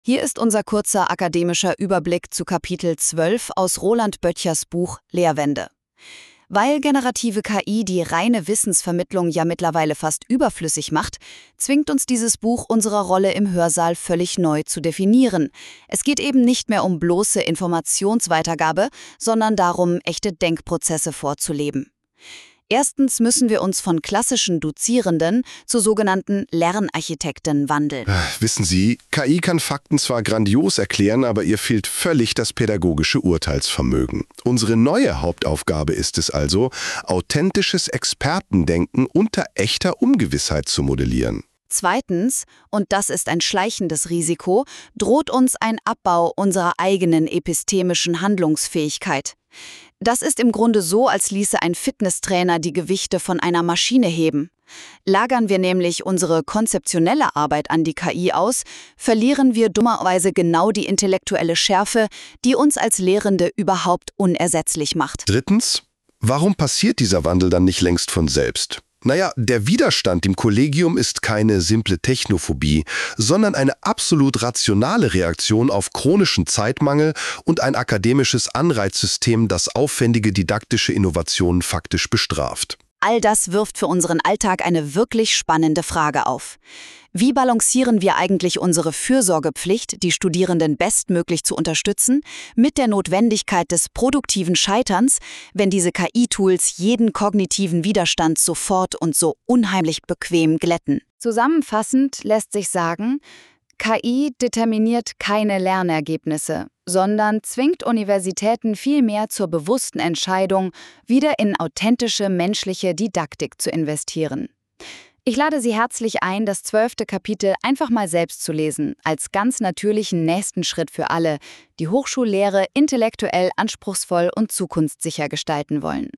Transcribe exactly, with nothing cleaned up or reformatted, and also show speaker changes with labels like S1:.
S1: Hier ist unser kurzer akademischer Überblick zu Kapitel zwölf aus Roland Böttchers Buch Lehrwende. Weil generative K I die reine Wissensvermittlung ja mittlerweile fast überflüssig macht, zwingt uns dieses Buch, unsere Rolle im Hörsaal völlig neu zu definieren. Es geht eben nicht mehr um bloße Informationsweitergabe, sondern darum, echte Denkprozesse vorzuleben. Erstens müssen wir uns von klassischen Dozierenden zu sogenannten Lernarchitekten wandeln.
S2: Wissen Sie, K I kann Fakten zwar grandios erklären, aber ihr fehlt völlig das pädagogische Urteilsvermögen. Unsere neue Hauptaufgabe ist es also, authentisches Expertendenken unter echter Ungewissheit zu modellieren.
S1: Zweitens, und das ist ein schleichendes Risiko, droht uns ein Abbau unserer eigenen epistemischen Handlungsfähigkeit. Das ist im Grunde so, als ließe ein Fitnesstrainer die Gewichte von einer Maschine heben. Lagern wir nämlich unsere konzeptionelle Arbeit an die K I aus, verlieren wir dummerweise genau die intellektuelle Schärfe, die uns als Lehrende überhaupt unersetzlich macht.
S2: Drittens, warum passiert dieser Wandel dann nicht längst von selbst? Naja, der Widerstand im Kollegium ist keine simple Technophobie, sondern eine absolut rationale Reaktion auf chronischen Zeitmangel und ein akademisches Anreizsystem, das aufwendige didaktische Innovationen faktisch bestraft.
S1: All das wirft für unseren Alltag eine wirklich spannende Frage auf. Wie balancieren wir eigentlich unsere Fürsorgepflicht, die Studierenden bestmöglich zu unterstützen, mit der Notwendigkeit des produktiven Scheiterns, wenn diese K I-Tools jeden kognitiven Widerstand sofort und so unheimlich bequem glätten? Zusammenfassend lässt sich sagen, K I determiniert keine Lernergebnisse, sondern zwingt Universitäten vielmehr zur bewussten Entscheidung, wieder in authentische menschliche Didaktik zu investieren. Ich lade Sie herzlich ein, das zwölfte Kapitel einfach mal selbst zu lesen, als ganz natürlichen nächsten Schritt für alle, die Hochschullehre intellektuell anspruchsvoll und zukunftssicher gestalten wollen.